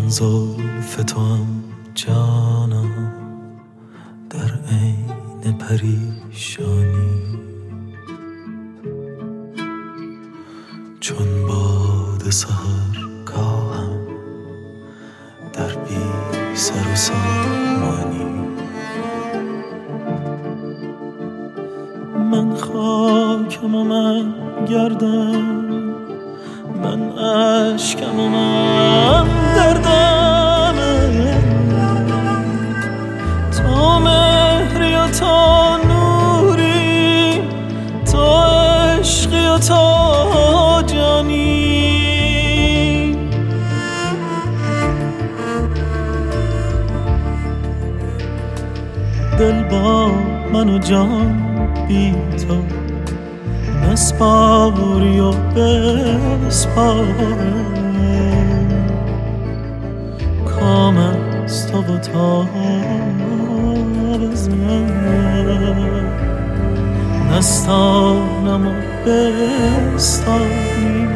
چون زلف تو هم جانم در عین پریشانی، چون باد سحرگاهم در بی سر و سامانی. من خاکم و من گردم، من عشقم و من دردم، تو مهری و تو نوری، تو عشقی و تو جانی. دل با من و جان بی تو نسپاری و بسپاره، کام از تو و تاب از من، نستانم و بستانی.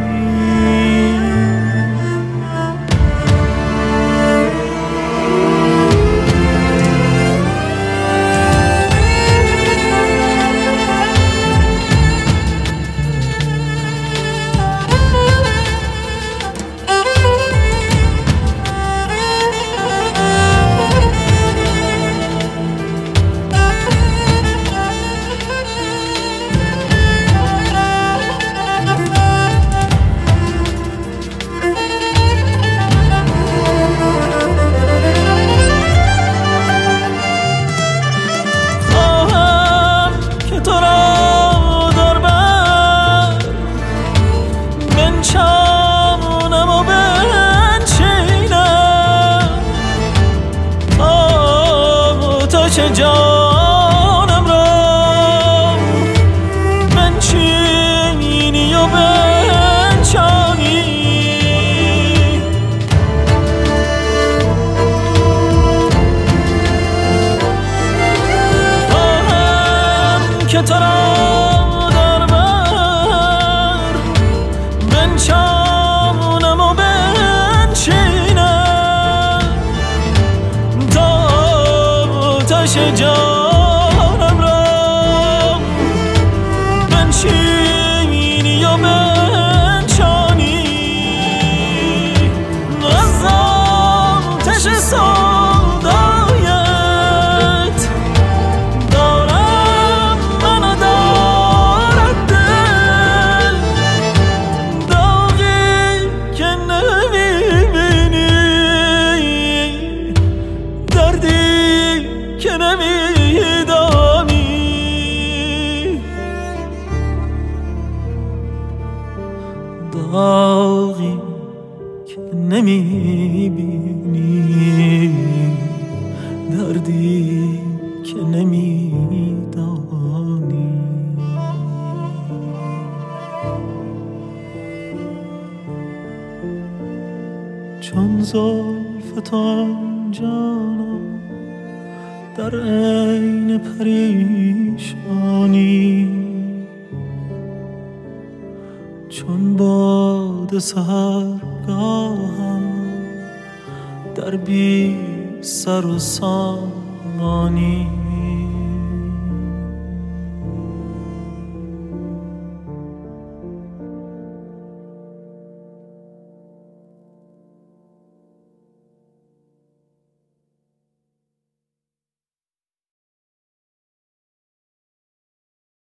جانم را بنشینی و بنشانی، خواهم که تو را در بر بنشانم و بنشینم تا آتش جانم را بنشینی و بنشانی. از آتش سودایت دارم من و دارد دل، داغی که نمیبینی، دردی که نمیدانی، داغی که نمیبینی، دردی که نمیدانی. چون زلف تو جانم در عین پریشانی، چون باد سحرگاهم در بی سر و سامانی.